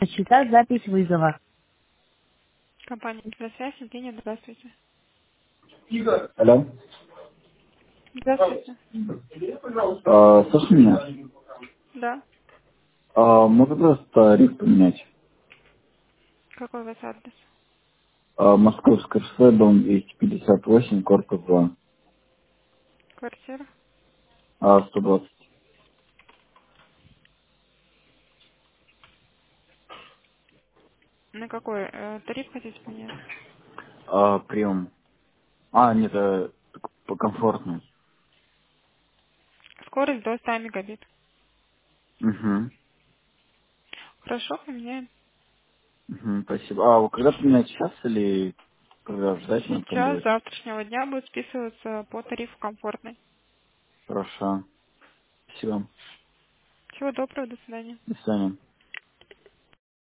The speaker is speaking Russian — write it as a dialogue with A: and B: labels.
A: Считать запись вызова.
B: Компания «Связь», Евгения, здравствуйте.
C: Алло.
B: Здравствуйте.
C: Слушай меня.
B: Да.
C: Можно просто тариф поменять.
B: Какой у вас адрес?
C: Московское шоссе, дом 258, корпус 2.
B: Квартира?
C: 120.
B: На какой тариф хотите поменять?
C: Прием. Нет, по комфортной.
B: Скорость до 100 мегабит.
C: Угу.
B: Хорошо, поменяем.
C: Спасибо. Вы когда поменять, сейчас или когда ждать надо там
B: Сейчас, с
C: будет?
B: завтрашнего дня будет списываться по тарифу комфортный.
C: Хорошо. Спасибо.
B: Всего доброго, до свидания.
C: До свидания.